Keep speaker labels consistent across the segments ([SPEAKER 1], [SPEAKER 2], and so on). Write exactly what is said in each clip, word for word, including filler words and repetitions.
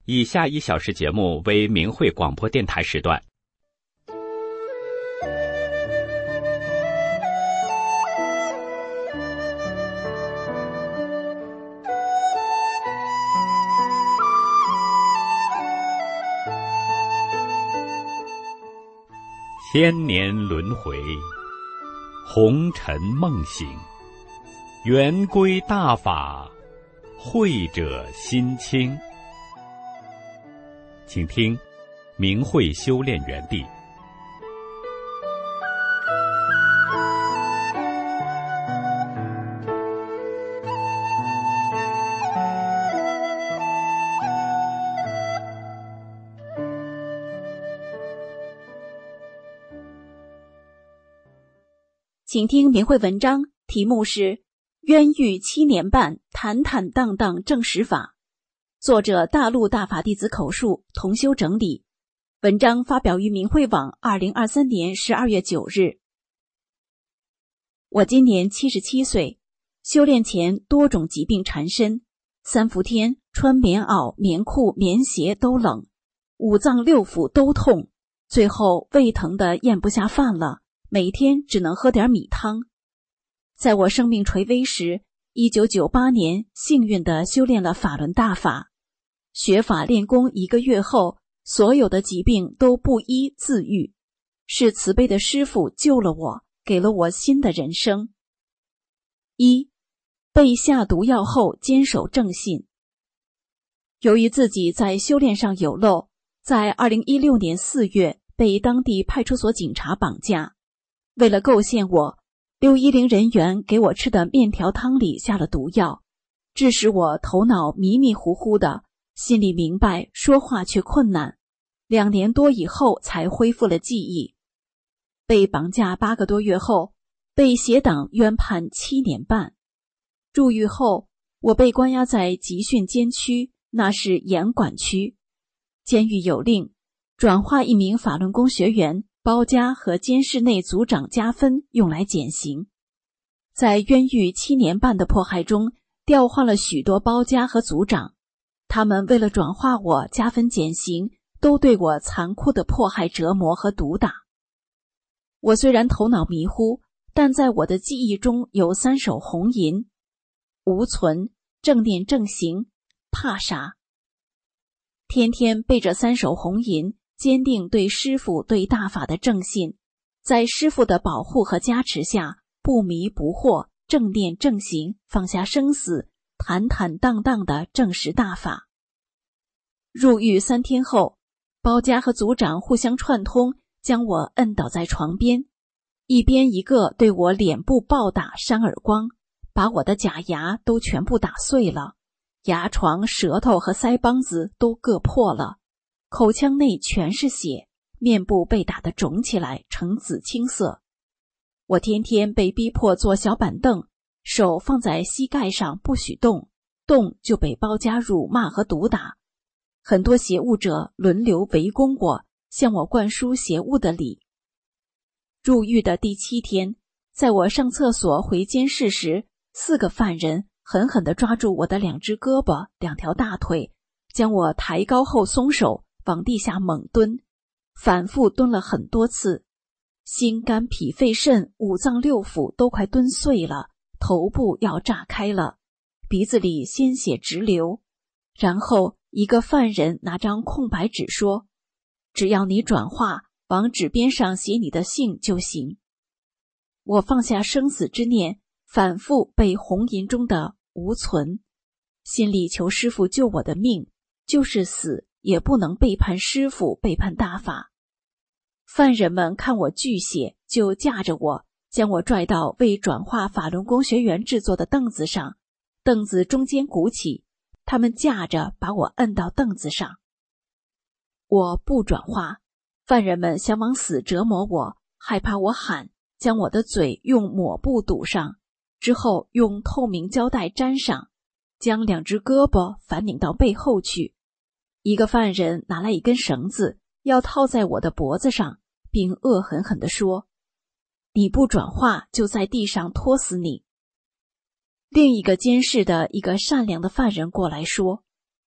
[SPEAKER 1] 以下一小时节目为明慧广播电台时段。千年轮回，红尘梦醒，圆归大法，慧者心清。请听明慧修炼园地。
[SPEAKER 2] 请听明慧文章，题目是冤狱七年半，坦坦荡荡正实法。作者大陆大法弟子口述，同修整理。文章发表于明慧网二零二三年十二月九日。我今年七十七岁，修炼前多种疾病缠身，三伏天穿棉袄、棉裤、棉鞋都冷，五脏六腑都痛，最后胃疼得咽不下饭了，每天只能喝点米汤。在我生命垂危时，一九九八年幸运地修炼了法轮大法。学法练功一个月后，所有的疾病都不医自愈，是慈悲的师父救了我，给了我新的人生。一、被下毒药后坚守正信。由于自己在修炼上有漏，在二零一六年四月被当地派出所警察绑架。为了构陷我，六一零人员给我吃的面条汤里下了毒药，致使我头脑迷迷糊糊的，心里明白，说话却困难。两年多以后才恢复了记忆。被绑架八个多月后，被协党冤判七年半。入狱后，我被关押在集训监区，那是严管区。监狱有令，转化一名法轮功学员包家和监室内组长加分，用来减刑。在冤狱七年半的迫害中，调换了许多包家和组长。他们为了转化我加分减刑，都对我残酷的迫害折磨和毒打。我虽然头脑迷糊，但在我的记忆中有三首红吟：无存、正念正行、怕啥。天天背着三首红吟，坚定对师父对大法的正信，在师父的保护和加持下，不迷不惑，正念正行，放下生死，坦坦荡荡的正实大法。入狱三天后，包家和组长互相串通，将我摁倒在床边，一边一个对我脸部暴打扇耳光，把我的假牙都全部打碎了，牙床、舌头和腮帮子都硌破了，口腔内全是血，面部被打得肿起来，呈紫青色。我天天被逼迫坐小板凳，手放在膝盖上不许动，动就被包家辱骂和毒打。很多邪物者轮流围攻我，向我灌输邪物的理。入狱的第七天，在我上厕所回监室时，四个犯人狠狠地抓住我的两只胳膊、两条大腿，将我抬高后松手，往地下猛蹲，反复蹲了很多次。心肝脾肺肾五脏六腑都快蹲碎了，头部要炸开了，鼻子里鲜血直流。然后一个犯人拿张空白纸说，只要你转化，往纸边上写你的姓就行。我放下生死之念，反复背红吟中的无存，心里求师父救我的命，就是死也不能背叛师父，背叛大法。犯人们看我巨血，就架着我，将我拽到为转化法轮功学员制作的凳子上，凳子中间鼓起，他们架着把我摁到凳子上。我不转化，犯人们想往死折磨我，害怕我喊，将我的嘴用抹布堵上，之后用透明胶带粘上，将两只胳膊反拧到背后去。一个犯人拿来一根绳子，要套在我的脖子上，并恶狠狠地说，你不转化就在地上拖死你。另一个监视的一个善良的犯人过来说，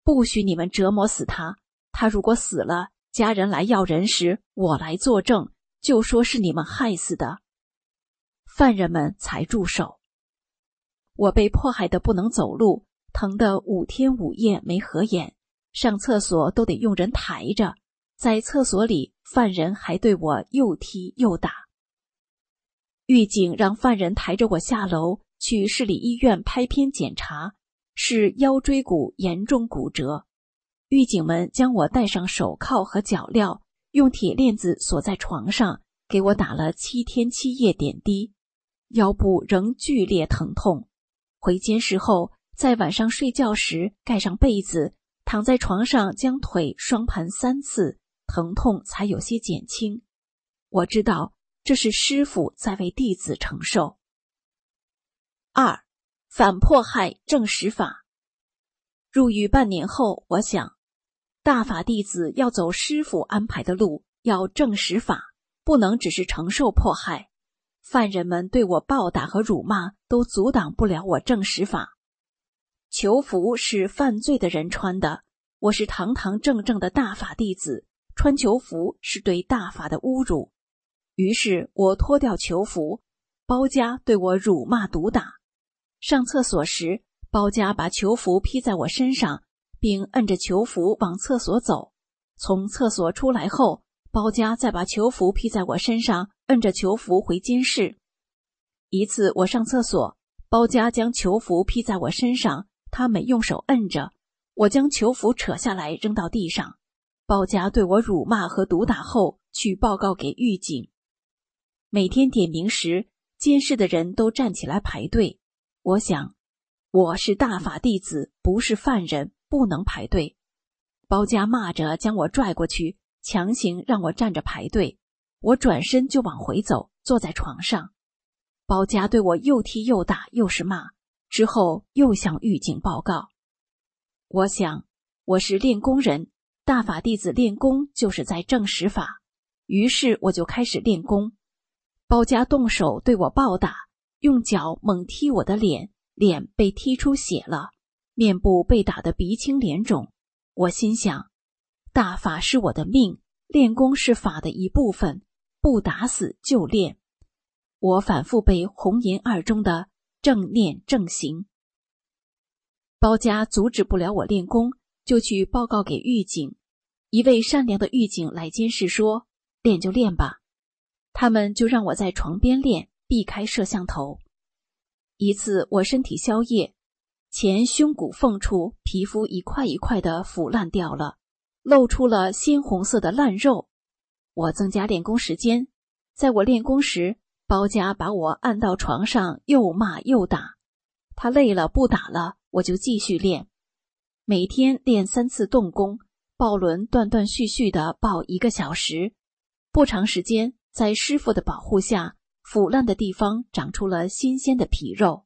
[SPEAKER 2] 不许你们折磨死他，他如果死了，家人来要人时，我来作证，就说是你们害死的。犯人们才住手。我被迫害得不能走路，疼得五天五夜没合眼，上厕所都得用人抬着，在厕所里，犯人还对我又踢又打。狱警让犯人抬着我下楼去市里医院拍片检查，是腰椎骨严重骨折。狱警们将我戴上手铐和脚镣，用铁链子锁在床上，给我打了七天七夜点滴，腰部仍剧烈疼痛。回监室后，在晚上睡觉时盖上被子，躺在床上将腿双盘三次，疼痛才有些减轻。我知道这是师父在为弟子承受。二、反迫害正实法。入狱半年后，我想，大法弟子要走师父安排的路，要正实法，不能只是承受迫害。犯人们对我暴打和辱骂都阻挡不了我正实法。囚服是犯罪的人穿的，我是堂堂正正的大法弟子，穿囚服是对大法的侮辱。于是我脱掉囚服，包家对我辱骂毒打。上厕所时，包家把囚服披在我身上，并摁着囚服往厕所走。从厕所出来后，包家再把囚服披在我身上，摁着囚服回监室。一次我上厕所，包家将囚服披在我身上，他没用手摁着，我将囚服扯下来扔到地上。包家对我辱骂和毒打后，去报告给狱警。每天点名时，监室的人都站起来排队。我想，我是大法弟子，不是犯人，不能排队。包家骂着将我拽过去，强行让我站着排队。我转身就往回走，坐在床上。包家对我又踢又打，又是骂，之后又向狱警报告。我想，我是练功人，大法弟子练功就是在正实法，于是我就开始练功。包家动手对我暴打，用脚猛踢我的脸，脸被踢出血了，面部被打得鼻青脸肿。我心想，大法是我的命，练功是法的一部分，不打死就练。我反复背红银二中的正念正行。包家阻止不了我练功，就去报告给狱警。一位善良的狱警来监视说，练就练吧。他们就让我在床边练，避开摄像头。一次我身体消夜，前胸骨缝处皮肤一块一块的腐烂掉了，露出了鲜红色的烂肉。我增加练功时间，在我练功时，包家把我按到床上又骂又打。他累了不打了，我就继续练。每天练三次动功，抱轮断断续续地抱一个小时。不长时间，在师傅的保护下，腐烂的地方长出了新鲜的皮肉。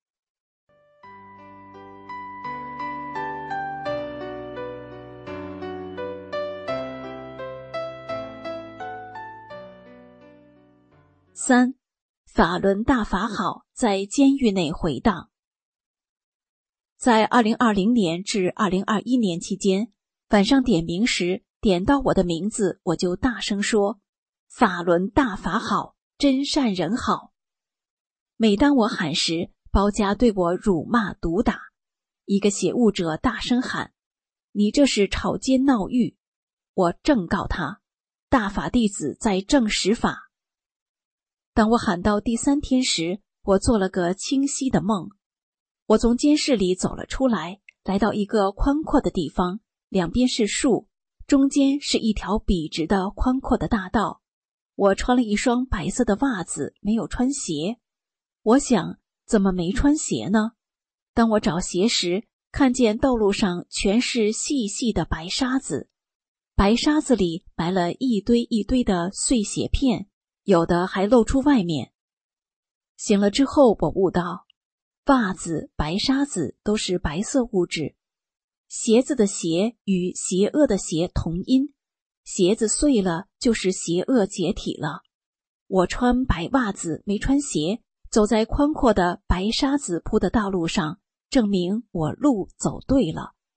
[SPEAKER 2] 三、法轮大法好，在监狱内回荡。在二零二零年至二零二一年期间，晚上点名时，点到我的名字，我就大声说，法轮大法好，真善人好。每当我喊时，包家对我辱骂毒打。一个写误者大声喊，你这是吵奸闹狱。我正告他，大法弟子在正实法。当我喊到第三天时，我做了个清晰的梦。我从监室里走了出来，来到一个宽阔的地方，两边是树，中间是一条笔直的宽阔的大道。我穿了一双白色的袜子，没有穿鞋。我想，怎么没穿鞋呢？当我找鞋时，看见道路上全是细细的白沙子，白沙子里埋了一堆一堆的碎血片，有的还露出外面。醒了之后，我悟到，袜子、白沙子都是白色物质。鞋子的鞋与邪恶的邪同音，鞋子碎了就是邪恶解体了。我穿白袜子没穿鞋，走在宽阔的白沙子铺的道路上，证明我路走对了，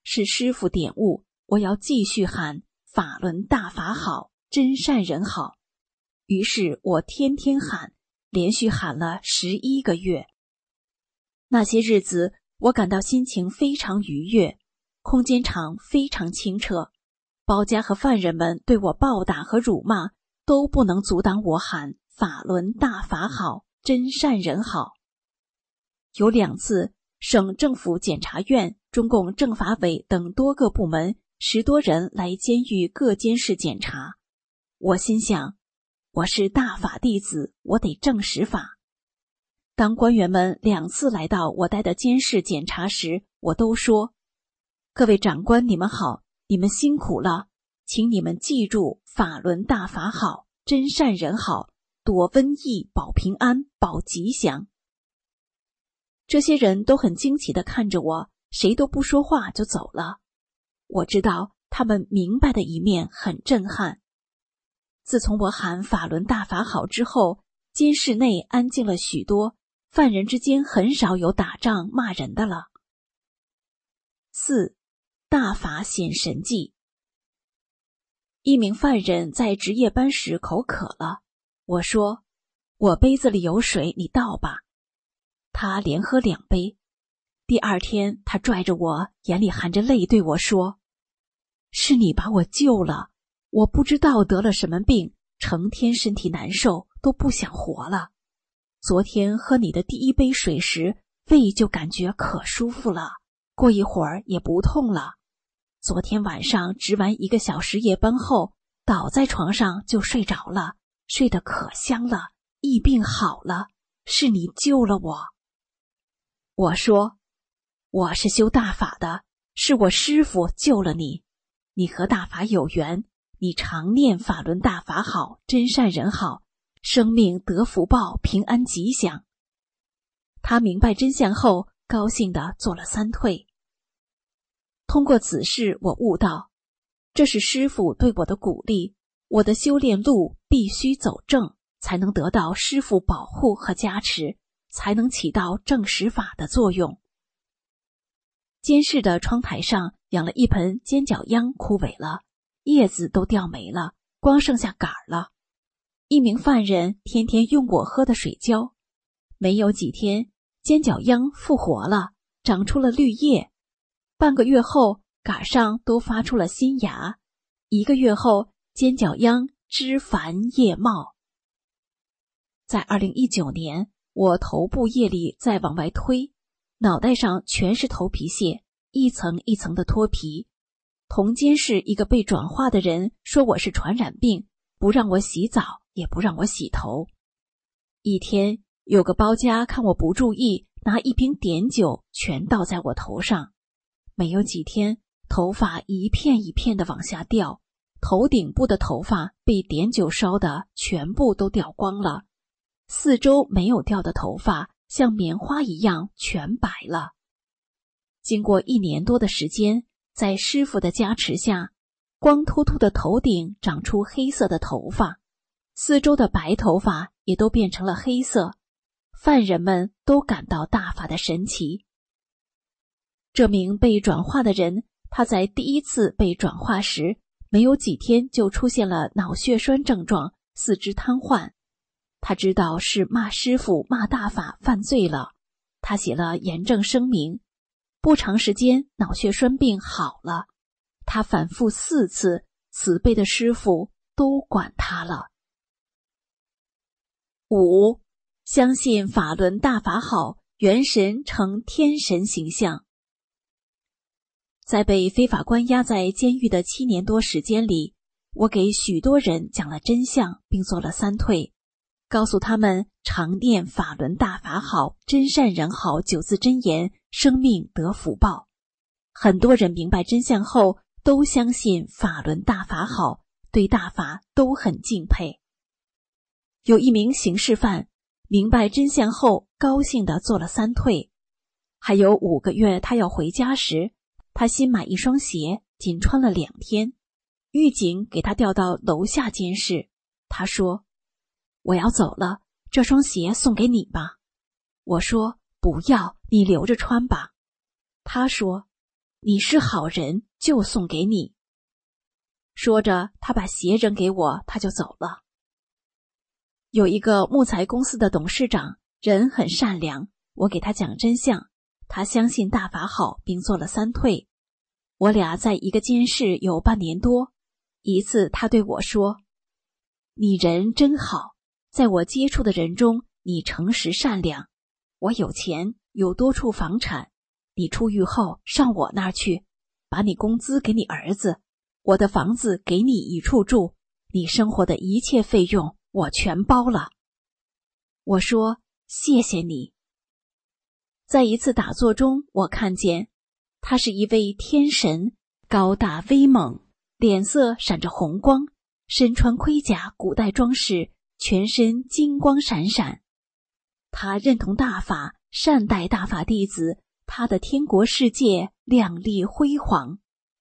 [SPEAKER 2] 是师父点悟，我要继续喊法轮大法好，真善人好。于是我天天喊，连续喊了十一个月。那些日子，我感到心情非常愉悦，空间场非常清澈，包家和犯人们对我暴打和辱骂，都不能阻挡我喊法轮大法好，真善人好。有两次，省政府检察院、中共政法委等多个部门十多人来监狱各监室检查。我心想，我是大法弟子，我得正实法。当官员们两次来到我待的监室检查时，我都说：各位长官，你们好，你们辛苦了，请你们记住法轮大法好，真善人好，躲瘟疫，保平安，保吉祥。这些人都很惊奇地看着我，谁都不说话就走了。我知道他们明白的一面很震撼。自从我喊法轮大法好之后，监室内安静了许多，犯人之间很少有打仗骂人的了。四，大法显神迹。一名犯人在值夜班时口渴了，我说：我杯子里有水，你倒吧。他连喝两杯。第二天，他拽着我，眼里含着泪对我说：是你把我救了，我不知道得了什么病，成天身体难受，都不想活了。昨天喝你的第一杯水时，胃就感觉可舒服了，过一会儿也不痛了。昨天晚上值完一个小时夜班后，倒在床上就睡着了，睡得可香了，疫病好了，是你救了我。我说：我是修大法的，是我师父救了你，你和大法有缘，你常念法轮大法好，真善人好，生命得福报，平安吉祥。他明白真相后，高兴地做了三退。通过此事，我悟到，这是师父对我的鼓励，我的修炼路必须走正，才能得到师父保护和加持，才能起到正实法的作用。监室的窗台上养了一盆尖角秧，枯萎了，叶子都掉没了，光剩下杆了。一名犯人天天用我喝的水浇，没有几天，尖角秧复活了，长出了绿叶。半个月后，杆上都发出了新芽。一个月后，尖角秧枝繁叶茂。在二零一九年，我头部业力再往外推，脑袋上全是头皮屑，一层一层的脱皮。同监室一个被转化的人说我是传染病，不让我洗澡，也不让我洗头。一天，有个包家看我不注意，拿一瓶碘酒全倒在我头上。没有几天，头发一片一片的往下掉，头顶部的头发被碘酒烧的全部都掉光了，四周没有掉的头发像棉花一样全白了。经过一年多的时间，在师父的加持下，光秃秃的头顶长出黑色的头发，四周的白头发也都变成了黑色。犯人们都感到大法的神奇。这名被转化的人，他在第一次被转化时，没有几天就出现了脑血栓症状，四肢瘫痪。他知道是骂师父、骂大法犯罪了，他写了严正声明。不长时间，脑血栓病好了。他反复四次，慈悲的师父都管他了。五，相信法轮大法好，元神成天神形象。在被非法关押在监狱的七年多时间里，我给许多人讲了真相，并做了三退，告诉他们常念法轮大法好，真善人好九字真言，生命得福报。很多人明白真相后，都相信法轮大法好，对大法都很敬佩。有一名刑事犯明白真相后，高兴地做了三退。还有五个月他要回家时，他新买一双鞋，仅穿了两天。狱警给他调到楼下监室，他说：我要走了，这双鞋送给你吧。我说：不要，你留着穿吧。他说： 你是好人，就送给你。说着，他把鞋扔给我，他就走了。有一个木材公司的董事长，人很善良，我给他讲真相，他相信大法好，并做了三退。我俩在一个监室有半年多。一次他对我说，你人真好，在我接触的人中，你诚实善良。我有钱，有多处房产，你出狱后上我那儿去，把你工资给你儿子，我的房子给你一处住，你生活的一切费用我全包了。我说谢谢你。在一次打坐中，我看见他是一位天神，高大威猛，脸色闪着红光，身穿盔甲，古代装饰，全身金光闪闪。他认同大法，善待大法弟子，他的天国世界亮丽辉煌。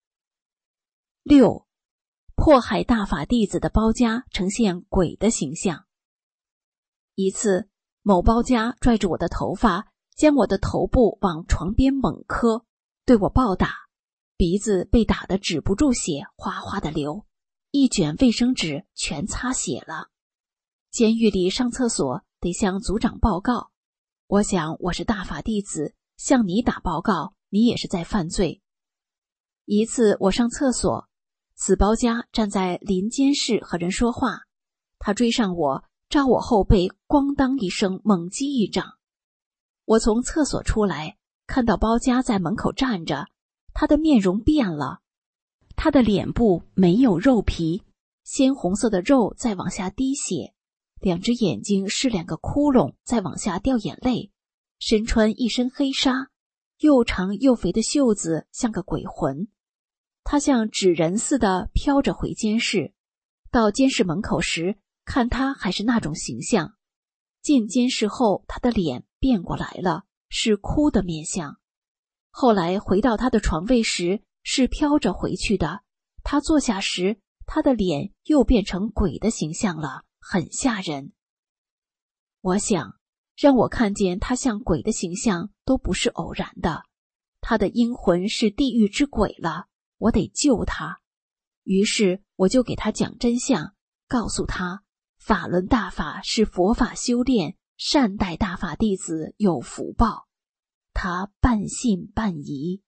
[SPEAKER 2] 六，迫害大法弟子的包家呈现鬼的形象。一次，某包家拽着我的头发，将我的头部往床边猛磕，对我暴打，鼻子被打得止不住血，哗哗地流，一卷卫生纸全擦血了。监狱里上厕所得向组长报告，我想我是大法弟子，向你打报告，你也是在犯罪。一次我上厕所，此包家站在邻监室和人说话，他追上我，照我后背咣当一声猛击一掌。我从厕所出来，看到包家在门口站着，他的面容变了，他的脸部没有肉皮，鲜红色的肉在往下滴血，两只眼睛是两个窟窿，在往下掉眼泪，身穿一身黑纱，又长又肥的袖子像个鬼魂。他像纸人似的飘着回监室，到监室门口时，看他还是那种形象。进监室后，他的脸变过来了，是哭的面相。后来回到他的床位时，是飘着回去的。他坐下时，他的脸又变成鬼的形象了，很吓人。我想，让我看见他像鬼的形象都不是偶然的，他的阴魂是地狱之鬼了，我得救他。于是我就给他讲真相，告诉他法轮大法是佛法修炼，善待大法弟子有福报。他半信半疑。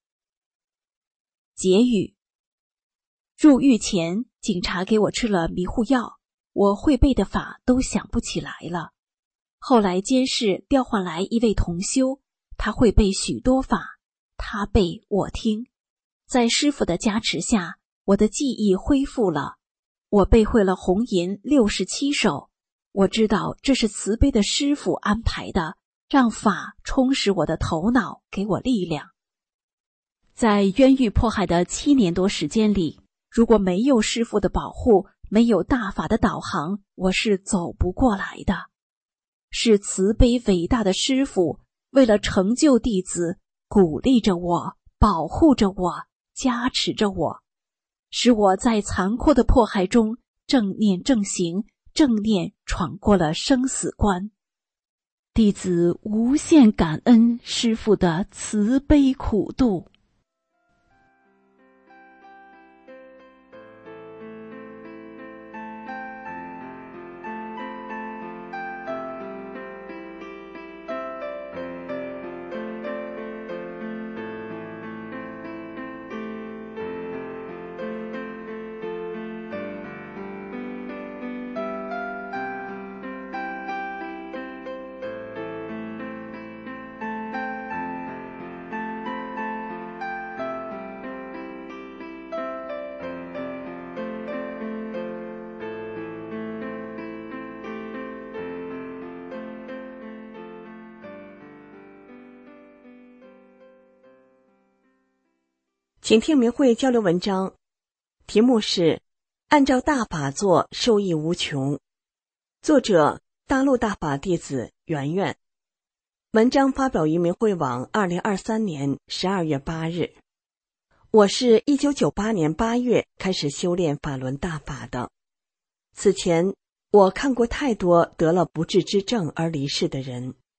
[SPEAKER 2] 结语：入狱前，警察给我吃了迷糊药，我会背的法都想不起来了。后来监室调换来一位同修，他会背许多法，他背我听。在师父的加持下，我的记忆恢复了。我背会了红吟六十七首，我知道这是慈悲的师父安排的，让法充实我的头脑，给我力量。在冤狱迫害的七年多时间里，如果没有师父的保护，没有大法的导航，我是走不过来的。是慈悲伟大的师父为了成就弟子，鼓励着我，保护着我，加持着我，使我在残酷的迫害中正念正行，正念闯过了生死关。弟子无限感恩师父的慈悲苦度。
[SPEAKER 3] 请听明慧交流文章，题目是按照大法做，受益无穷。作者大陆大法弟子圆圆。文章发表于明慧网二零二三年十二月八日。我是一九九八年八月开始修炼法轮大法的。此前我看过太多得了不治之症而离世的人，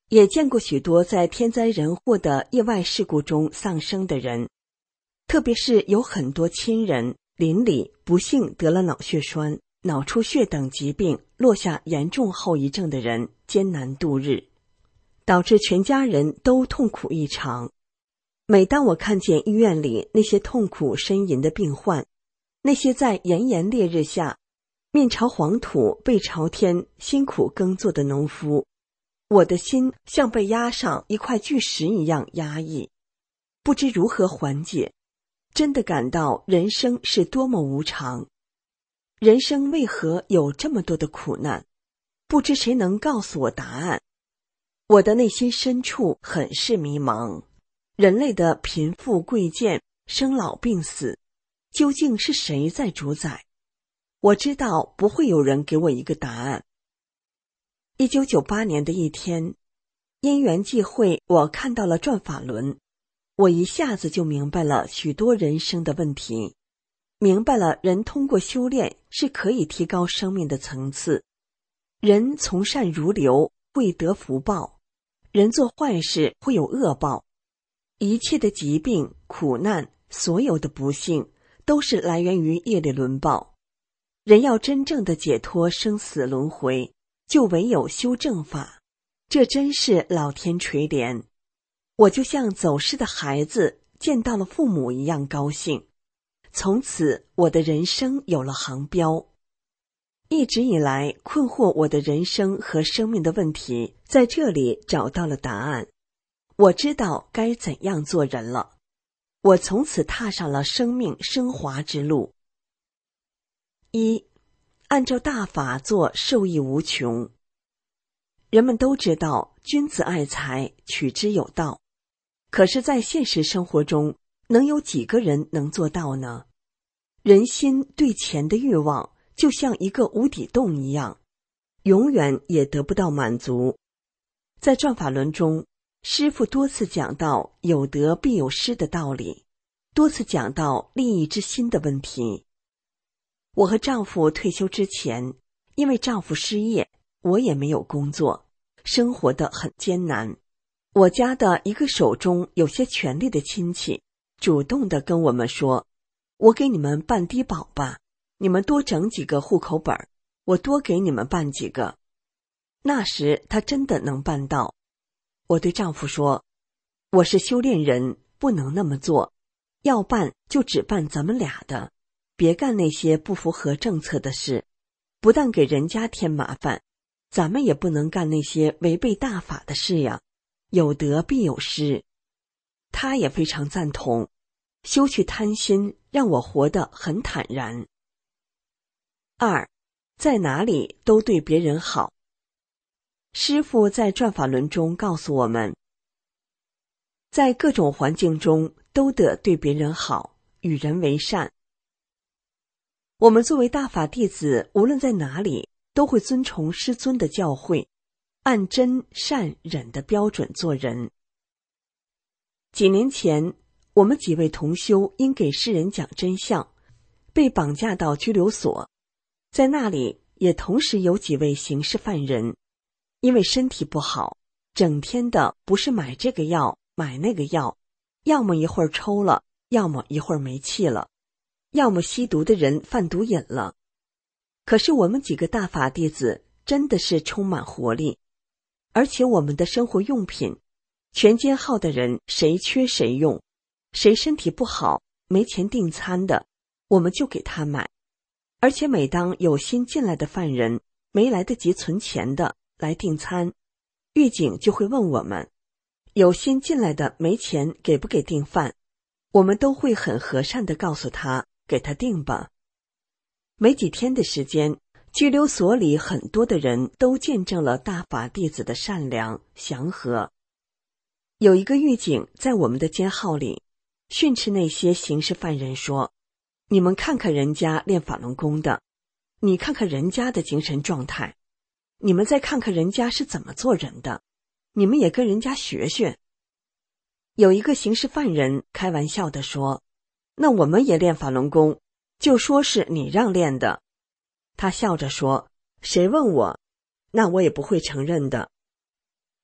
[SPEAKER 3] 也见过许多在天灾人祸的意外事故中丧生的人，特别是有很多亲人邻里不幸得了脑血栓、脑出血等疾病，落下严重后遗症的人艰难度日，导致全家人都痛苦异常。每当我看见医院里那些痛苦呻吟的病患，那些在炎炎烈日下面朝黄土背朝天辛苦耕作的农夫，我的心像被压上一块巨石一样压抑，不知如何缓解，真的感到人生是多么无常。人生为何有这么多的苦难？不知谁能告诉我答案。我的内心深处很是迷茫。人类的贫富贵贱、生老病死，究竟是谁在主宰？我知道不会有人给我一个答案。一九九八年的一天，因缘际会，我看到了转法轮，我一下子就明白了许多人生的问题，明白了人通过修炼是可以提高生命的层次。人从善如流会得福报，人做坏事会有恶报。一切的疾病、苦难，所有的不幸，都是来源于业力轮报。人要真正的解脱生死轮回，就唯有修正法，这真是老天垂怜。我就像走失的孩子见到了父母一样高兴，从此我的人生有了航标。一直以来困惑我的人生和生命的问题，在这里找到了答案。我知道该怎样做人了，我从此踏上了生命升华之路。一，按照大法做，受益无穷。人们都知道君子爱财，取之有道，可是在现实生活中，能有几个人能做到呢？人心对钱的欲望就像一个无底洞一样，永远也得不到满足。在转法轮中，师父多次讲到有得必有失的道理，多次讲到利益之心的问题。我和丈夫退休之前，因为丈夫失业，我也没有工作，生活得很艰难。我家的一个手中有些权力的亲戚主动地跟我们说，我给你们办低保吧，你们多整几个户口本，我多给你们办几个。那时他真的能办到。我对丈夫说，我是修炼人，不能那么做，要办就只办咱们俩的，别干那些不符合政策的事，不但给人家添麻烦，咱们也不能干那些违背大法的事呀，有得必有失。他也非常赞同，休去贪心，让我活得很坦然。二，在哪里都对别人好。师父在转法轮中告诉我们，在各种环境中都得对别人好，与人为善。我们作为大法弟子，无论在哪里，都会遵从师尊的教诲，按真善忍的标准做人。几年前，我们几位同修因给世人讲真相，被绑架到拘留所，在那里也同时有几位刑事犯人，因为身体不好，整天的不是买这个药买那个药，要么一会儿抽了，要么一会儿没气了，要么吸毒的人贩毒瘾了。可是我们几个大法弟子真的是充满活力，而且我们的生活用品，全间号的人谁缺谁用，谁身体不好没钱订餐的，我们就给他买。而且每当有新进来的犯人没来得及存钱的来订餐，狱警就会问我们，有新进来的没钱给不给订饭，我们都会很和善地告诉他，给他订吧。没几天的时间，拘留所里很多的人都见证了大法弟子的善良祥和。有一个狱警在我们的监号里训斥那些刑事犯人说，你们看看人家练法轮功的，你看看人家的精神状态，你们再看看人家是怎么做人的，你们也跟人家学学。有一个刑事犯人开玩笑地说，那我们也练法轮功，就说是你让练的。他笑着说，谁问我，那我也不会承认的。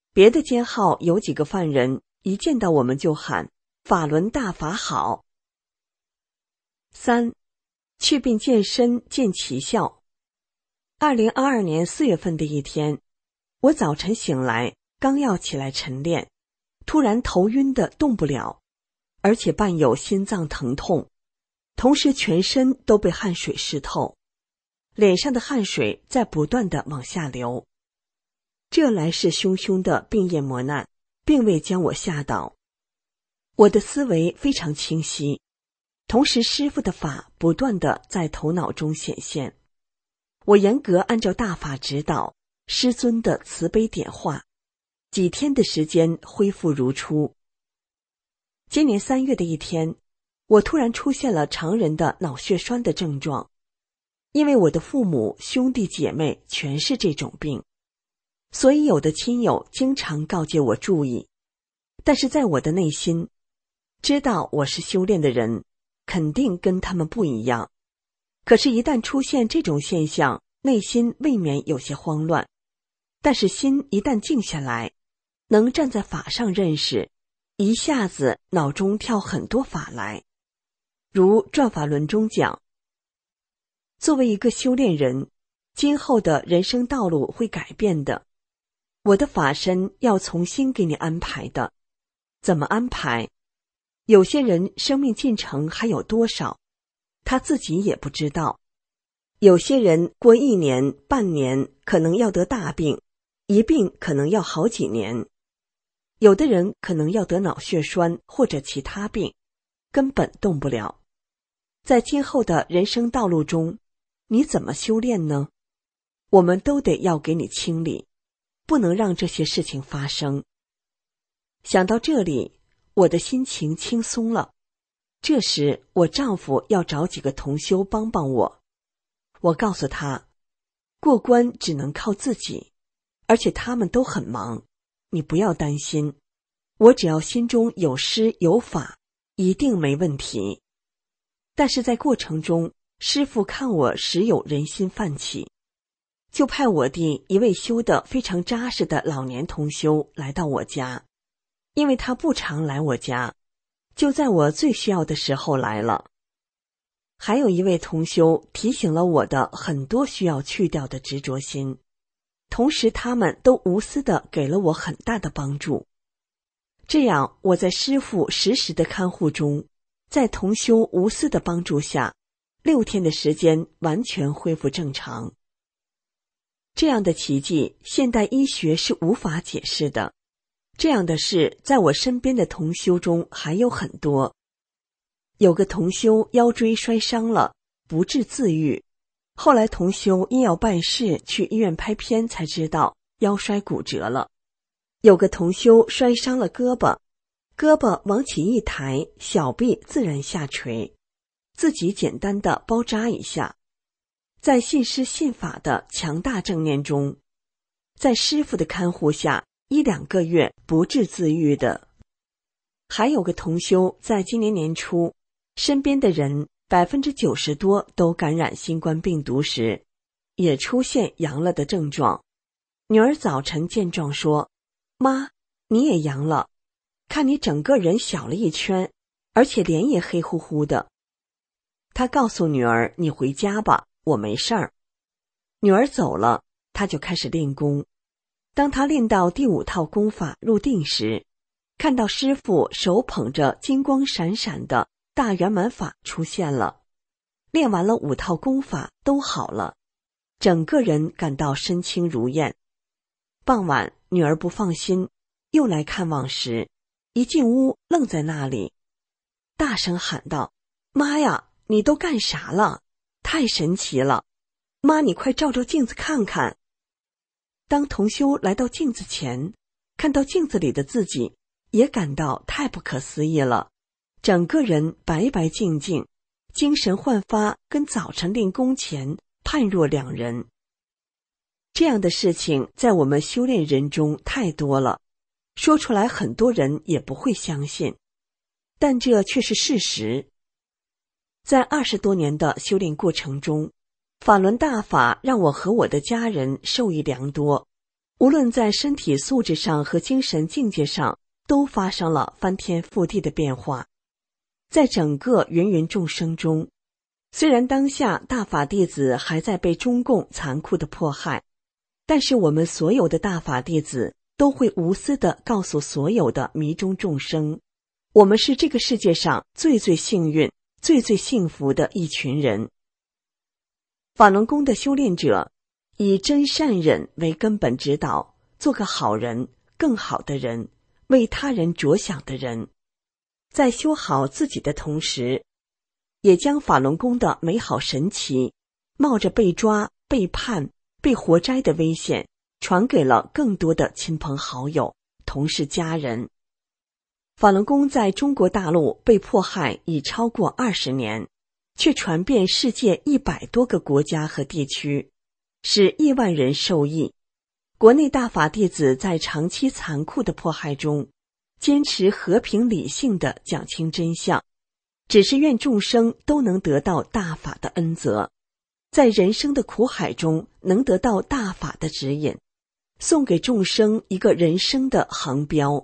[SPEAKER 3] 别的监号有几个犯人一见到我们就喊法轮大法好。三，祛病健身见奇效。二零二二年四月份的一天，我早晨醒来，刚要起来晨练，突然头晕的动不了，而且伴有心脏疼痛，同时全身都被汗水湿透，脸上的汗水在不断的往下流。这来势汹汹的病业磨难并未将我吓倒，我的思维非常清晰，同时师父的法不断的在头脑中显现。我严格按照大法指导，师尊的慈悲点化，几天的时间恢复如初。今年三月的一天，我突然出现了常人的脑血栓的症状，因为我的父母、兄弟姐妹全是这种病，所以有的亲友经常告诫我注意，但是在我的内心知道我是修炼的人，肯定跟他们不一样。可是一旦出现这种现象，内心未免有些慌乱，但是心一旦静下来，能站在法上认识，一下子脑中跳很多法来。如转法轮中讲，作为一个修炼人，今后的人生道路会改变的，我的法身要重新给你安排的。怎么安排？有些人生命进程还有多少，他自己也不知道。有些人过一年、半年可能要得大病，一病可能要好几年。有的人可能要得脑血栓或者其他病，根本动不了。在今后的人生道路中，你怎么修炼呢？我们都得要给你清理，不能让这些事情发生。想到这里，我的心情轻松了。这时我丈夫要找几个同修帮帮我，我告诉他，过关只能靠自己，而且他们都很忙，你不要担心，我只要心中有师有法，一定没问题。但是在过程中，师父看我时有人心泛起，就派我弟一位修得非常扎实的老年同修来到我家，因为他不常来我家，就在我最需要的时候来了。还有一位同修提醒了我的很多需要去掉的执着心，同时他们都无私地给了我很大的帮助。这样我在师父时时的看护中，在同修无私的帮助下，六天的时间完全恢复正常。这样的奇迹，现代医学是无法解释的。这样的事在我身边的同修中还有很多。有个同修腰椎摔伤了，不治自愈，后来同修因要办事去医院拍片才知道腰摔骨折了。有个同修摔伤了胳膊，胳膊往起一抬，小臂自然下垂，自己简单的包扎一下。在信师信法的强大正念中，在师父的看护下，一两个月不治自愈的。还有个同修在今年年初，身边的人百分之九十多都感染新冠病毒时，也出现阳了的症状。女儿早晨见状说，妈，你也阳了，看你整个人小了一圈，而且脸也黑乎乎的。她告诉女儿，你回家吧，我没事儿。女儿走了，她就开始练功。当她练到第五套功法入定时，看到师父手捧着金光闪闪的大圆满法出现了。练完了五套功法都好了，整个人感到身轻如燕。傍晚，女儿不放心，又来看望时，一进屋愣在那里，大声喊道，妈呀，你都干啥了？太神奇了！妈，你快照照镜子看看。当同修来到镜子前，看到镜子里的自己，也感到太不可思议了，整个人白白净净，精神焕发，跟早晨练功前判若两人。这样的事情在我们修炼人中太多了，说出来很多人也不会相信，但这却是事实。在二十多年的修炼过程中，法轮大法让我和我的家人受益良多， 无论在身体素质上和精神境界上，都发生了翻天覆地的变化。在整个芸芸众生中，虽然当下大法弟子还在被中共残酷的迫害，但是我们所有的大法弟子都会无私地告诉所有的迷中众生，我们是这个世界上最最幸运、最最幸福的一群人。法轮功的修炼者以真善忍为根本指导，做个好人、更好的人，为他人着想的人。在修好自己的同时，也将法轮功的美好神奇，冒着被抓、被判、被活摘的危险，传给了更多的亲朋好友、同事家人。法轮功在中国大陆被迫害已超过二十年，却传遍世界一百多个国家和地区，使亿万人受益。国内大法弟子在长期残酷的迫害中，坚持和平理性地讲清真相，只是愿众生都能得到大法的恩泽，在人生的苦海中能得到大法的指引，送给众生一个人生的航标。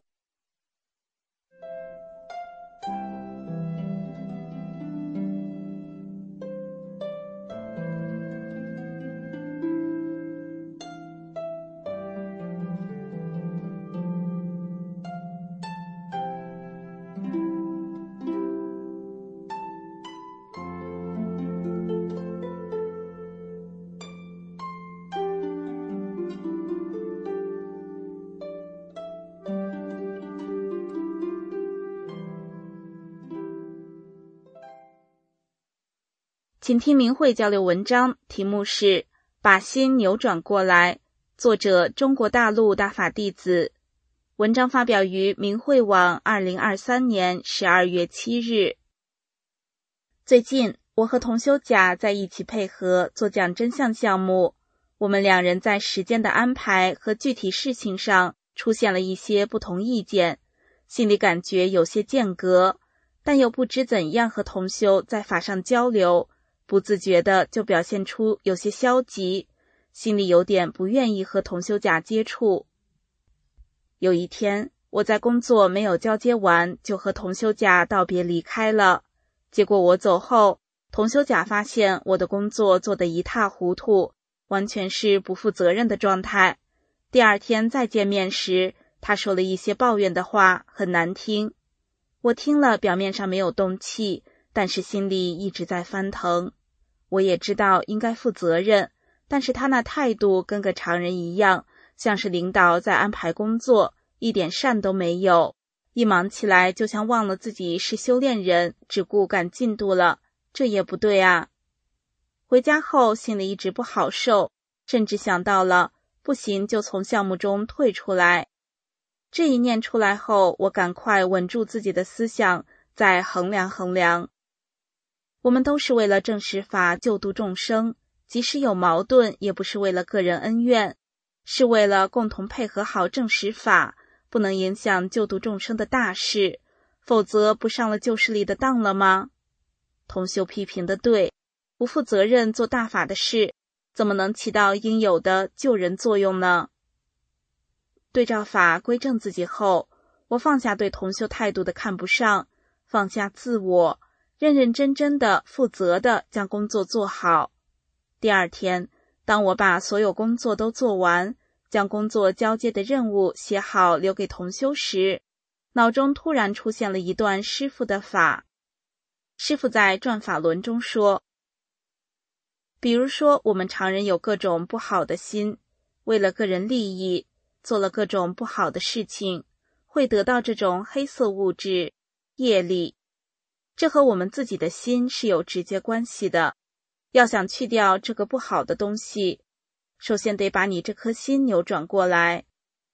[SPEAKER 2] 请听明慧交流文章，题目是把心扭转过来，作者中国大陆大法弟子。文章发表于明慧网二零二三年十二月七日。最近我和同修甲在一起配合做讲真相项目，我们两人在时间的安排和具体事情上出现了一些不同意见，心里感觉有些间隔，但又不知怎样和同修在法上交流，不自觉的就表现出有些消极，心里有点不愿意和同修甲接触。有一天，我在工作没有交接完，就和同修甲道别离开了。结果我走后，同修甲发现我的工作做得一塌糊涂，完全是不负责任的状态。第二天再见面时，他说了一些抱怨的话，很难听。我听了，表面上没有动气，但是心里一直在翻腾。我也知道应该负责任，但是他那态度跟个常人一样，像是领导在安排工作，一点善都没有，一忙起来就像忘了自己是修炼人，只顾赶进度了，这也不对啊。回家后心里一直不好受，甚至想到了不行就从项目中退出来。这一念出来后，我赶快稳住自己的思想，再衡量衡量。我们都是为了正实法救度众生，即使有矛盾，也不是为了个人恩怨，是为了共同配合好正实法，不能影响救度众生的大事，否则不上了旧势力的当了吗？同修批评的对，不负责任做大法的事，怎么能起到应有的救人作用呢？对照法归正自己后，我放下对同修态度的看不上，放下自我，认认真真的、负责的将工作做好。第二天，当我把所有工作都做完，将工作交接的任务写好留给同修时，脑中突然出现了一段师父的法。师父在转法轮中说，比如说我们常人有各种不好的心，为了个人利益，做了各种不好的事情，会得到这种黑色物质、业力。这和我们自己的心是有直接关系的。要想去掉这个不好的东西，首先得把你这颗心扭转过来。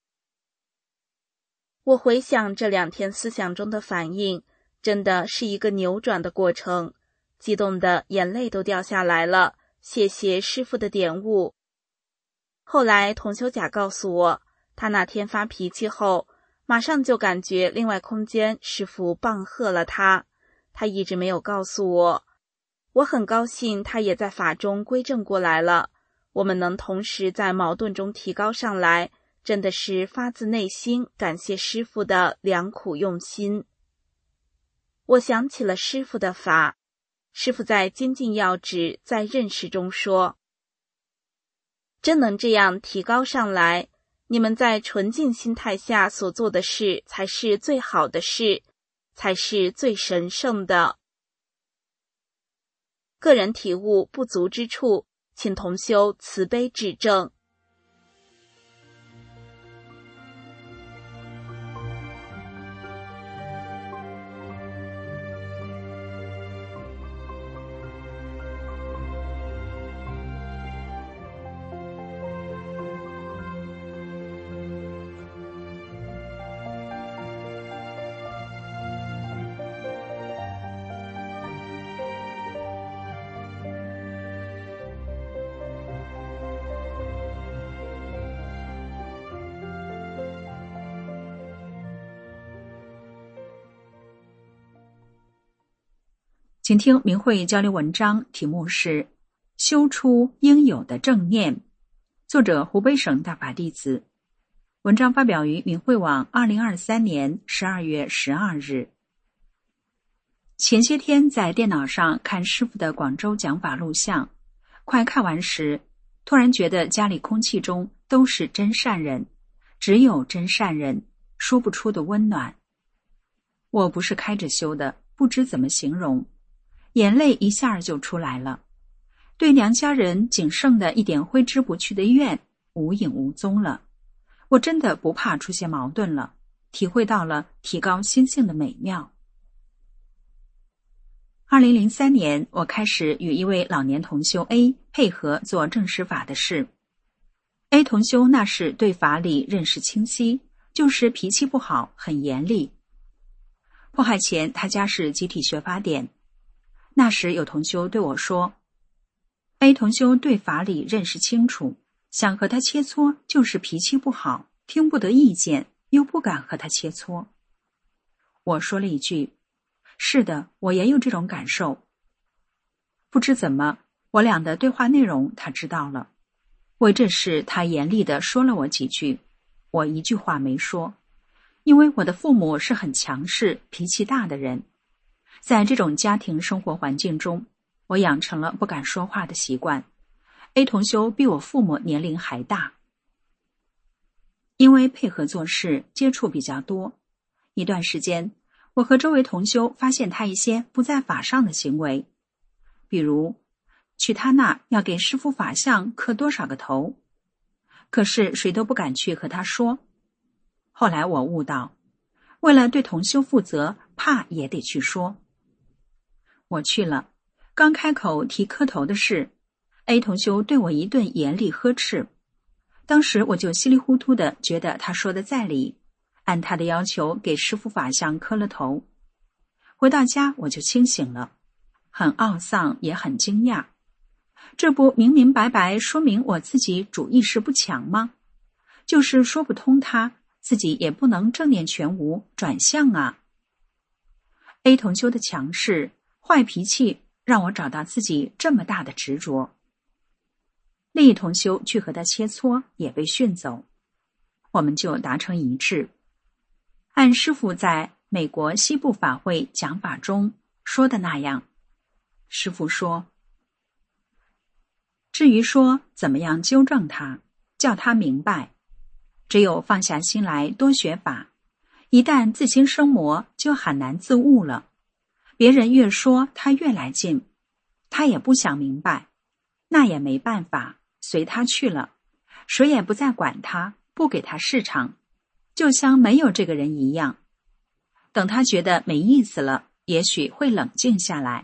[SPEAKER 2] 我回想这两天思想中的反应，真的是一个扭转的过程，激动的眼泪都掉下来了，谢谢师父的点悟。后来同修甲告诉我，他那天发脾气后，马上就感觉另外空间师父棒喝了他，他一直没有告诉我。我很高兴他也在法中归正过来了，我们能同时在矛盾中提高上来， 真的是发自内心感谢师父的良苦用心。我想起了师父的法，师父在精进要旨在认识中说，真能这样提高上来，你们在纯净心态下所做的事才是最好的事，才是最神圣的。个人体悟不足之处，请同修慈悲指正。
[SPEAKER 4] 请听明慧交流文章，题目是修出应有的正念，作者湖北省大法弟子。文章发表于明慧网二零二三年十二月十二日。前些天在电脑上看师父的广州讲法录像，快看完时，突然觉得家里空气中都是真善人，只有真善人，说不出的温暖。我不是开着修的，不知怎么形容，眼泪一下就出来了。对娘家人仅剩的一点挥之不去的怨无影无踪了。我真的不怕出现矛盾了，体会到了提高心性的美妙。二零零三年，我开始与一位老年同修 A 配合做正实法的事。A 同修那时对法理认识清晰，就是脾气不好，很严厉。迫害前，他家是集体学法典。那时有同修对我说， A 同修对法理认识清楚，想和他切磋，就是脾气不好，听不得意见，又不敢和他切磋。我说了一句，是的，我也有这种感受。不知怎么，我俩的对话内容他知道了。为这事，他严厉地说了我几句，我一句话没说，因为我的父母是很强势、脾气大的人。在这种家庭生活环境中，我养成了不敢说话的习惯。A 同修比我父母年龄还大。因为配合做事，接触比较多，一段时间，我和周围同修发现他一些不在法上的行为，比如去他那要给师父法像磕多少个头，可是谁都不敢去和他说。后来我悟到，为了对同修负责，怕也得去说。我去了，刚开口提磕头的事， A 同修对我一顿严厉呵斥。当时我就稀里糊涂的觉得他说的在理，按他的要求给师父法像磕了头。回到家我就清醒了，很懊丧也很惊讶。这不明明白白说明我自己主意识不强吗？就是说不通他，自己也不能正念全无，转向啊。A 同修的强势、坏脾气让我找到自己这么大的执着。另一同修去和他切磋，也被训走。我们就达成一致，按师父在美国西部法会讲法中说的那样。师父说，至于说怎么样纠正他，叫他明白，只有放下心来多学法，一旦自心生魔，就很难自悟了。别人越说他越来劲，他也不想明白，那也没办法，随他去了，谁也不再管他，不给他市场，就像没有这个人一样。等他觉得没意思了，也许会冷静下来。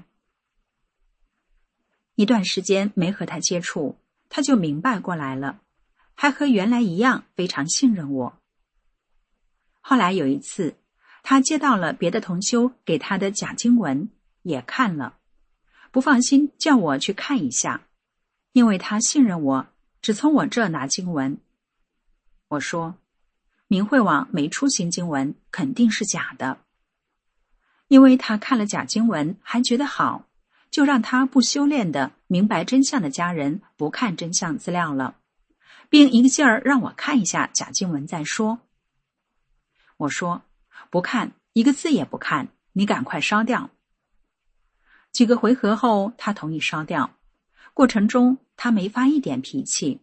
[SPEAKER 4] 一段时间没和他接触，他就明白过来了，还和原来一样非常信任我。后来有一次，他接到了别的同修给他的假经文，也看了，不放心叫我去看一下，因为他信任我，只从我这拿经文。我说，明慧网没出新经文，肯定是假的。因为他看了假经文还觉得好，就让他不修炼的明白真相的家人不看真相资料了， 并一个劲儿让我看一下假经文再说。我说，不看，一个字也不看，你赶快烧掉。几个回合后，他同意烧掉。过程中，他没发一点脾气。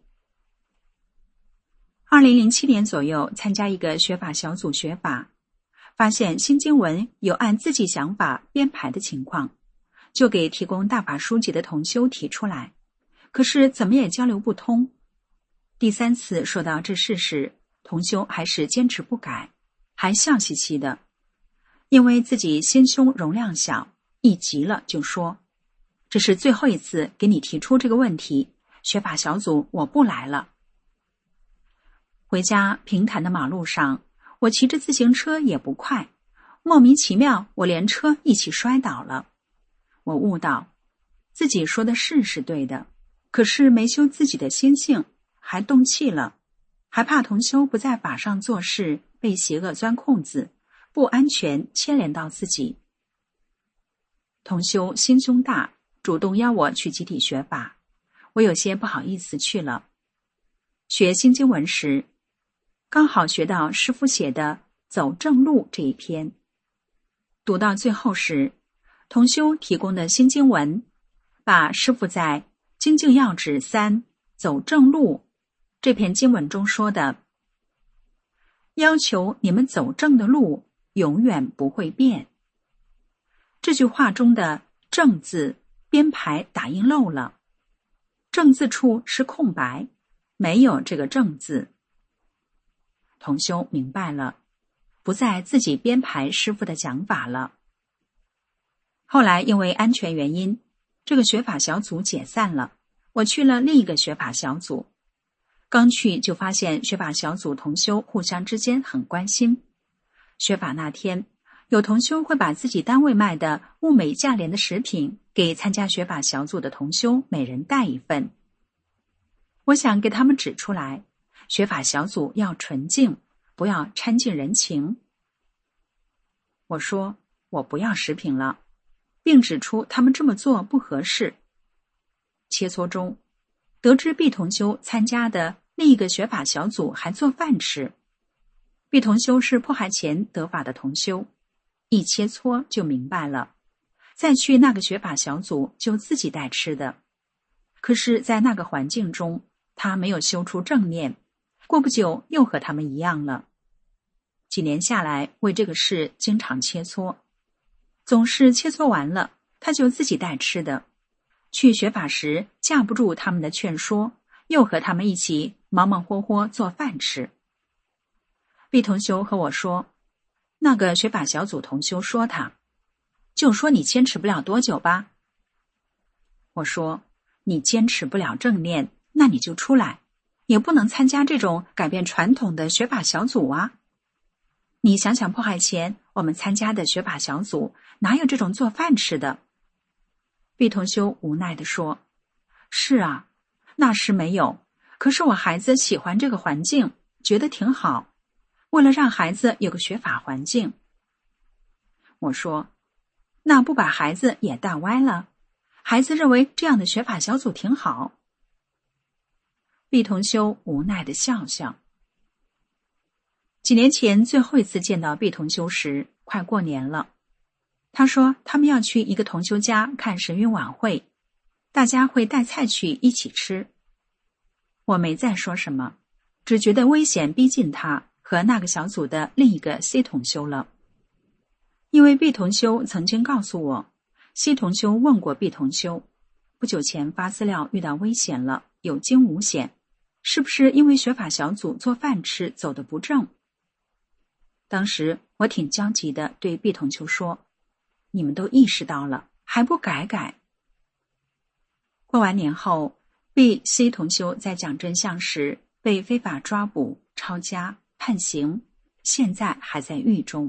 [SPEAKER 4] 二零零七年左右，参加一个学法小组学法，发现新经文有按自己想法编排的情况，就给提供大法书籍的同修提出来，可是怎么也交流不通。第三次说到这事时，同修还是坚持不改，还笑嘻嘻的，因为自己心胸容量小，一急了就说，这是最后一次给你提出这个问题，学法小组我不来了。回家平坦的马路上，我骑着自行车也不快，莫名其妙我连车一起摔倒了。我悟到自己说的是是对的，可是没修自己的心性，还动气了，还怕同修不在法上做事被邪恶钻空子，不安全牵连到自己。同修心胸大，主动邀我去集体学法，我有些不好意思去了。学新经文时，刚好学到师父写的走正路这一篇，读到最后时，同修提供的新经文把师父在精进要旨三走正路这篇经文中说的要求你们走正的路永远不会变，这句话中的正字编排打印漏了，正字处是空白，没有这个正字。同修明白了，不再自己编排师父的讲法了。后来因为安全原因，这个学法小组解散了，我去了另一个学法小组。刚去就发现学法小组同修互相之间很关心。学法那天，有同修会把自己单位卖的物美价廉的食品给参加学法小组的同修每人带一份。我想给他们指出来，学法小组要纯净，不要掺进人情。我说我不要食品了，并指出他们这么做不合适。切磋中得知毕同修参加的另一个学法小组还做饭吃。毕同修是迫害前得法的同修，一切磋就明白了，再去那个学法小组就自己带吃的。可是在那个环境中，他没有修出正念，过不久又和他们一样了。几年下来，为这个事经常切磋，总是切磋完了他就自己带吃的，去学法时架不住他们的劝说，又和他们一起忙忙活活做饭吃。毕同修和我说，那个学法小组同修说他，就说你坚持不了多久吧。我说，你坚持不了正念，那你就出来，也不能参加这种改变传统的学法小组啊。你想想迫害前我们参加的学法小组哪有这种做饭吃的。毕同修无奈地说，是啊，那时没有，可是我孩子喜欢这个环境，觉得挺好，为了让孩子有个学法环境。我说，那不把孩子也带歪了？孩子认为这样的学法小组挺好。毕同修无奈地笑笑。几年前最后一次见到毕同修时，快过年了。他说他们要去一个同修家看神韵晚会，大家会带菜去一起吃。我没再说什么，只觉得危险逼近他和那个小组的另一个 C 同修了。因为毕同修曾经告诉我， C 同修问过毕同修，不久前发资料遇到危险了，有惊无险，是不是因为学法小组做饭吃走得不正？当时我挺焦急的对毕同修说，你们都意识到了，还不改改？过完年后，毕 C 同修在讲真相时被非法抓捕、抄家、判刑，现在还在狱中。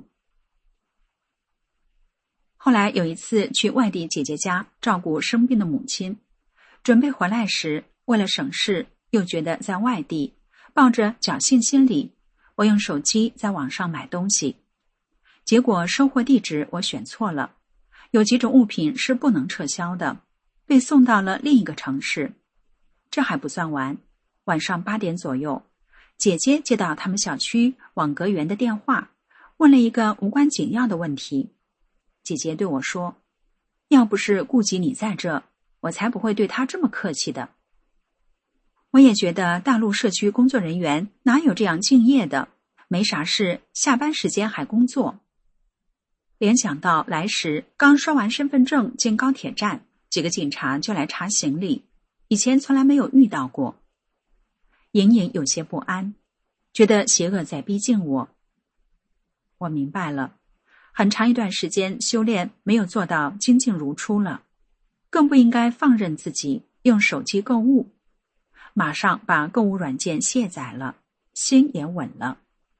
[SPEAKER 4] 后来有一次去外地姐姐家照顾生病的母亲，准备回来时，为了省事，又觉得在外地，抱着侥幸心理，我用手机在网上买东西，结果收货地址我选错了，有几种物品是不能撤销的，被送到了另一个城市。这还不算完， 晚上八点左右，姐姐接到他们小区网格员的电话，问了一个无关紧要的问题。姐姐对我说，要不是顾及你在这，我才不会对他这么客气的。我也觉得大陆社区工作人员哪有这样敬业的，没啥事，下班时间还工作。联想到来时刚刷完身份证进高铁站，几个警察就来查行李，以前从来没有遇到过，隐隐有些不安，觉得邪恶在逼近我。我明白了，很长一段时间修炼没有做到精进如初了，更不应该放任自己用手机购物，马上把购物软件卸载了，心也稳了。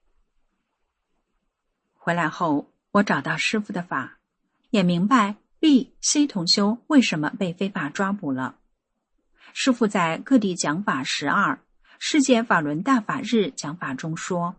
[SPEAKER 4] 回来后，我找到师父的法，也明白 B、C 同修为什么被非法抓捕了。师父在各地讲法十二世界法轮大法日讲法中说，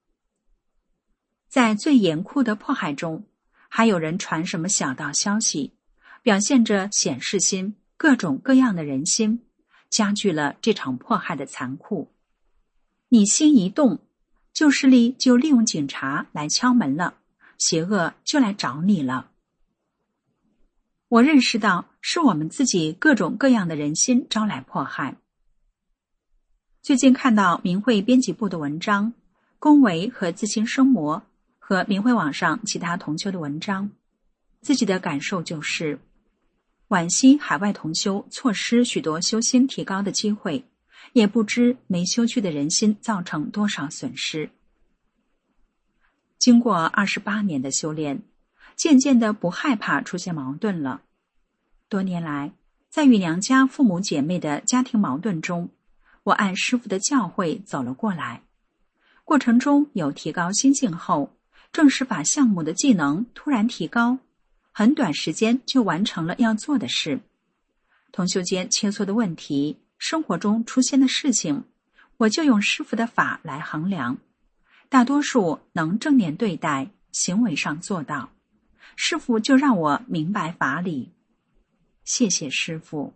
[SPEAKER 4] 在最严酷的迫害中，还有人传什么小道消息，表现着显示心，各种各样的人心，加剧了这场迫害的残酷。你心一动，旧势力就利用警察来敲门了，邪恶就来找你了。我认识到是我们自己各种各样的人心招来迫害。最近看到明慧编辑部的文章，恭维和自心生魔，和明慧网上其他同修的文章，自己的感受就是惋惜海外同修错失许多修心提高的机会，也不知没修去的人心造成多少损失。经过二十八年的修炼，渐渐的不害怕出现矛盾了。多年来，在与娘家父母姐妹的家庭矛盾中，我按师父的教诲走了过来。过程中有提高心境后，正式法项目的技能突然提高，很短时间就完成了要做的事。同修间切磋的问题，生活中出现的事情，我就用师父的法来衡量，大多数能正念对待，行为上做到，师父就让我明白法理。谢谢师父。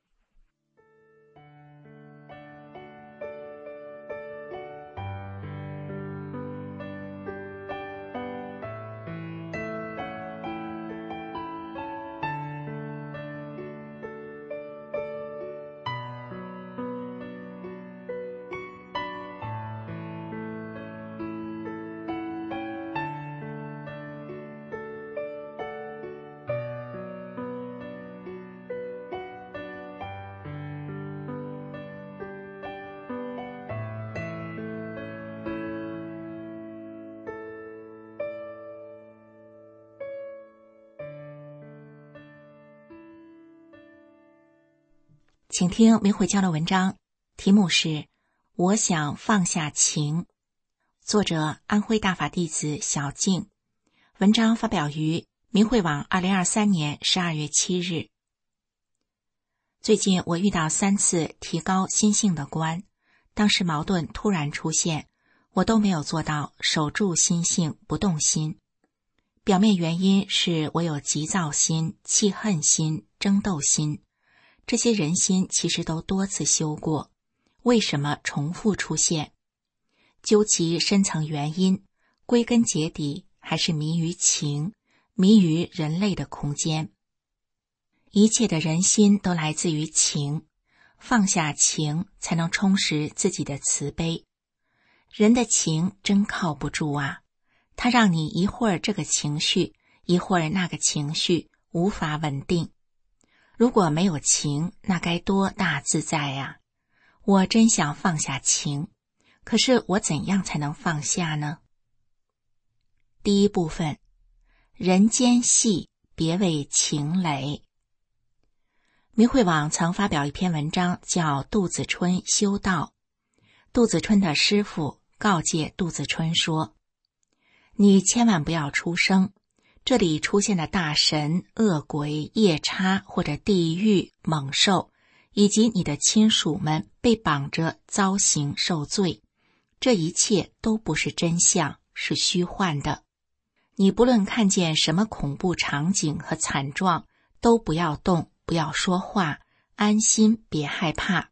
[SPEAKER 5] 请听明慧交流文章，题目是我想放下情，作者安徽大法弟子小静，文章发表于明慧网二零二三年十二月七日。最近我遇到三次提高心性的关，当时矛盾突然出现，我都没有做到守住心性不动心。表面原因是我有急躁心、气恨心、争斗心，这些人心其实都多次修过，为什么重复出现？究其深层原因，归根结底还是迷于情，迷于人类的空间。一切的人心都来自于情，放下情才能充实自己的慈悲。人的情真靠不住啊，它让你一会儿这个情绪，一会儿那个情绪，无法稳定。如果没有情，那该多大自在呀！我真想放下情，可是我怎样才能放下呢？第一部分，人间戏，别为情累。明慧网曾发表一篇文章，叫杜子春修道。杜子春的师父告诫杜子春说，你千万不要出声，这里出现的大神、恶鬼、夜叉或者地狱、猛兽，以及你的亲属们被绑着遭刑受罪，这一切都不是真相，是虚幻的。你不论看见什么恐怖场景和惨状，都不要动，不要说话，安心，别害怕，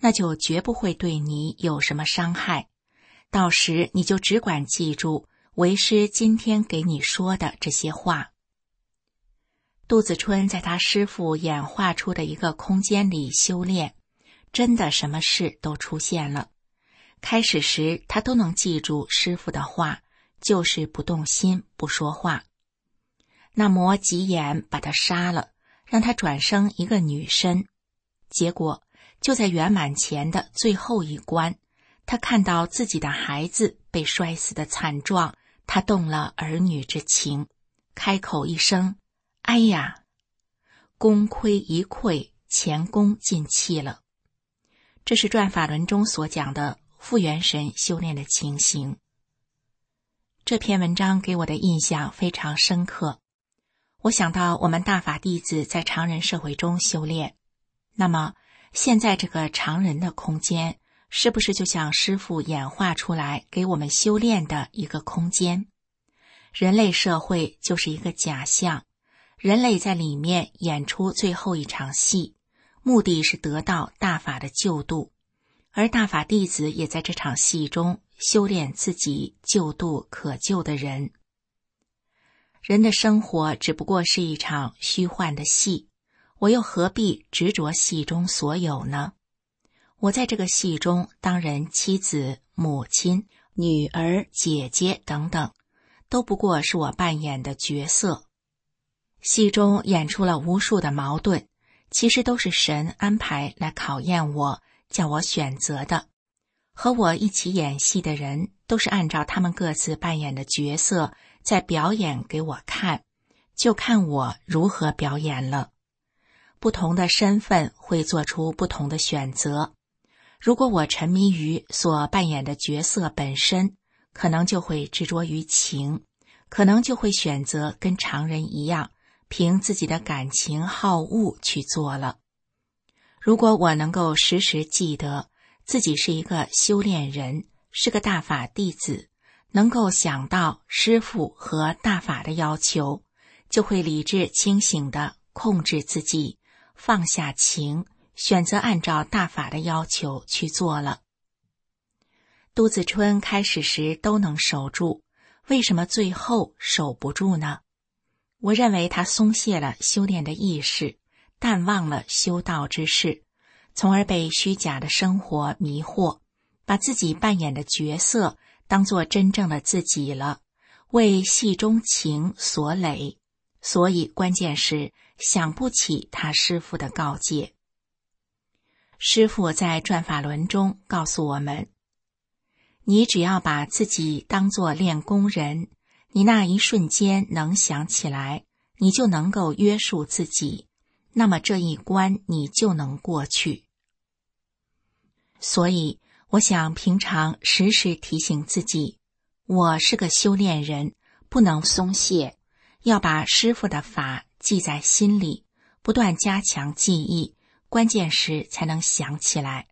[SPEAKER 5] 那就绝不会对你有什么伤害。到时你就只管记住为师今天给你说的这些话。杜子春在他师父演化出的一个空间里修炼，真的什么事都出现了。开始时他都能记住师父的话，就是不动心不说话。那魔急眼把他杀了，让他转生一个女身。结果就在圆满前的最后一关，他看到自己的孩子被摔死的惨状，他动了儿女之情，开口一声：哎呀！功亏一篑，前功尽弃了。这是转法轮中所讲的复元神修炼的情形。这篇文章给我的印象非常深刻。我想到我们大法弟子在常人社会中修炼，那么现在这个常人的空间，是不是就像师父演化出来给我们修炼的一个空间？人类社会就是一个假象，人类在里面演出最后一场戏，目的是得到大法的救度，而大法弟子也在这场戏中修炼自己救度可救的人。人的生活只不过是一场虚幻的戏，我又何必执着戏中所有呢？我在这个戏中当人妻子、母亲、女儿、姐姐等等，都不过是我扮演的角色。戏中演出了无数的矛盾，其实都是神安排来考验我，叫我选择的。和我一起演戏的人，都是按照他们各自扮演的角色在表演给我看，就看我如何表演了。不同的身份会做出不同的选择。如果我沉迷于所扮演的角色本身，可能就会执着于情，可能就会选择跟常人一样，凭自己的感情好恶去做了。如果我能够时时记得自己是一个修炼人，是个大法弟子，能够想到师父和大法的要求，就会理智清醒地控制自己，放下情，选择按照大法的要求去做了。杜子春开始时都能守住，为什么最后守不住呢？我认为他松懈了修炼的意识，淡忘了修道之事，从而被虚假的生活迷惑，把自己扮演的角色当作真正的自己了，为戏中情所累，所以关键是想不起他师父的告诫。师父在转法轮中告诉我们，你只要把自己当作练功人，你那一瞬间能想起来，你就能够约束自己，那么这一关你就能过去。所以我想平常时时提醒自己，我是个修炼人，不能松懈，要把师父的法记在心里，不断加强记忆，关键时才能想起来。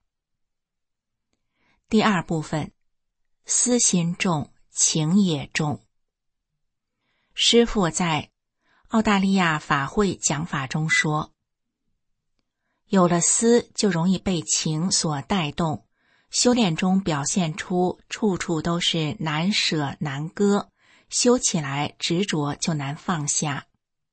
[SPEAKER 5] 第二部分，私心重，情也重。师父在澳大利亚法会讲法中说，有了私就容易被情所带动，修炼中表现出处处都是难舍难割，修起来执着就难放下。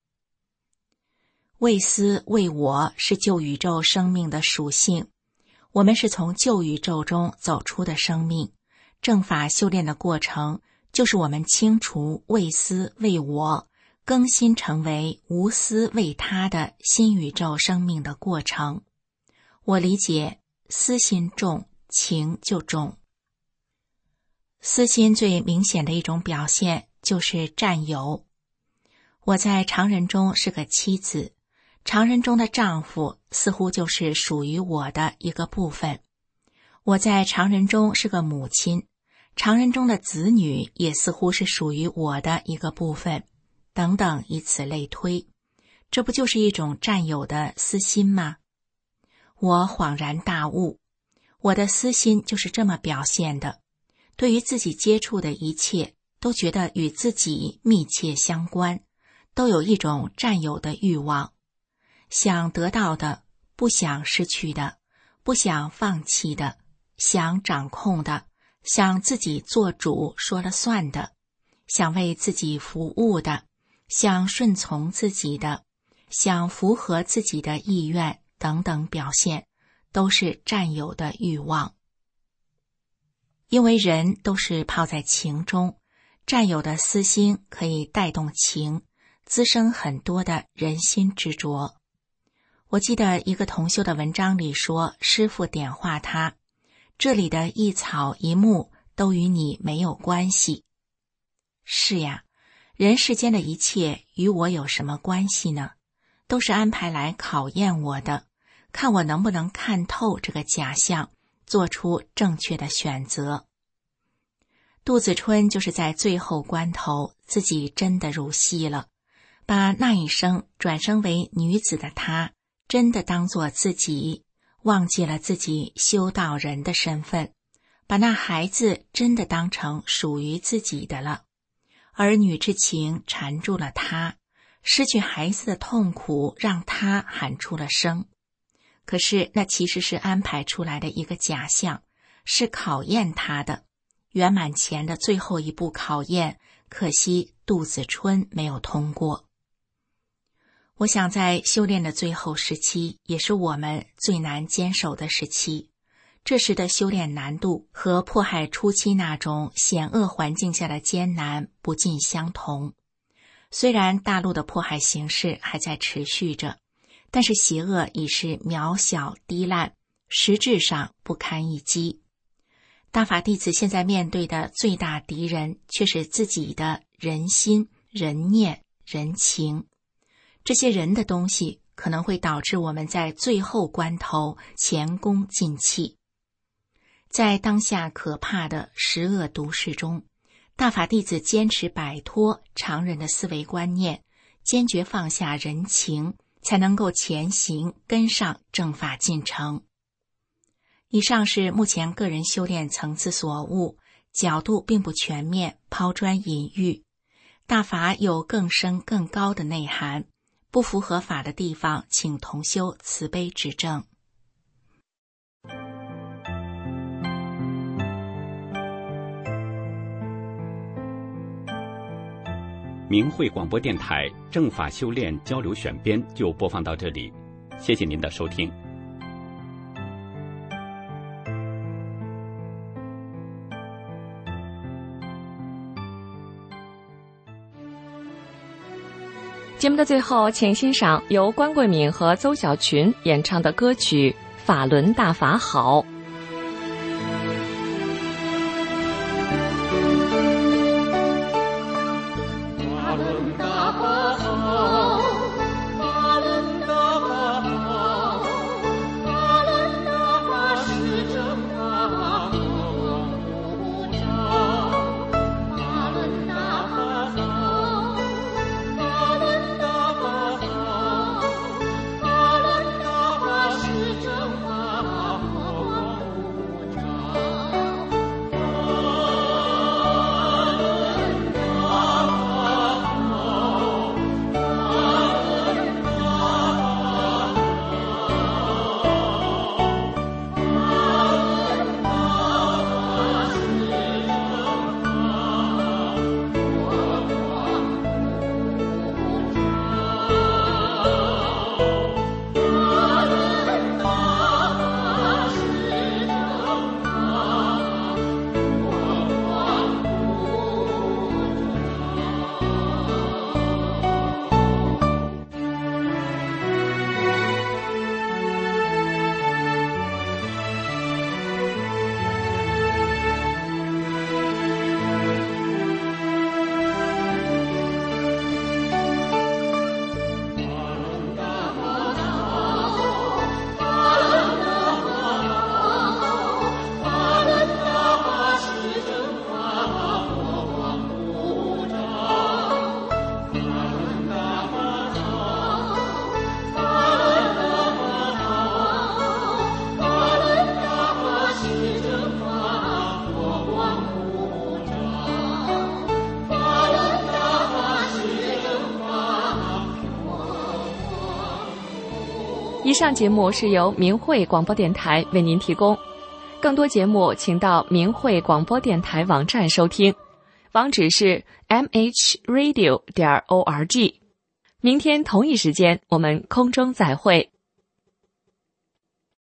[SPEAKER 5] 为私为我是旧宇宙生命的属性，我们是从旧宇宙中走出的生命，正法修炼的过程就是我们清除为私为我，更新成为无私为他的新宇宙生命的过程。我理解私心重，情就重。私心最明显的一种表现就是占有。我在常人中是个妻子，常人中的丈夫似乎就是属于我的一个部分。我在常人中是个母亲，常人中的子女也似乎是属于我的一个部分，等等，以此类推。这不就是一种占有的私心吗？我恍然大悟，我的私心就是这么表现的，对于自己接触的一切都觉得与自己密切相关，都有一种占有的欲望，想得到的，不想失去的， 不想放弃的，想掌控的，想自己做主说了算的，想为自己服务的，想顺从自己的，想符合自己的意愿等等表现，都是占有的欲望。因为人都是泡在情中，占有的私心可以带动情，滋生很多的人心执着。我记得一个同修的文章里说，师父点化他，这里的一草一木都与你没有关系。是呀，人世间的一切与我有什么关系呢？都是安排来考验我的，看我能不能看透这个假象，做出正确的选择。杜子春就是在最后关头，自己真的入戏了，把那一生转生为女子的她，真的当作自己，忘记了自己修道人的身份，把那孩子真的当成属于自己的了。儿女之情缠住了他，失去孩子的痛苦让他喊出了声。可是那其实是安排出来的一个假象，是考验他的。圆满前的最后一步考验，可惜杜子春没有通过。我想在修炼的最后时期，也是我们最难坚守的时期。这时的修炼难度和迫害初期那种险恶环境下的艰难不尽相同。虽然大陆的迫害形势还在持续着，但是邪恶已是渺小低烂，实质上不堪一击。大法弟子现在面对的最大敌人，却是自己的人心、人念、人情。这些人的东西可能会导致我们在最后关头前功尽弃。在当下可怕的十恶毒世中，大法弟子坚持摆脱常人的思维观念，坚决放下人情，才能够前行，跟上正法进程。以上是目前个人修炼层次所悟，角度并不全面，抛砖引玉。大法有更深更高的内涵，不符合法的地方，请同修慈悲指正。
[SPEAKER 1] 明慧广播电台正法修炼交流选编就播放到这里，谢谢您的收听。
[SPEAKER 6] 节目的最后，请欣赏由关桂敏和邹小群演唱的歌曲《法轮大法好》。
[SPEAKER 7] 法
[SPEAKER 6] 上节目是由明慧广播电台为您提供，更多节目请到明慧广播电台网站收听，网址是 m h radio 点 org。明天同一时间我们空中再会。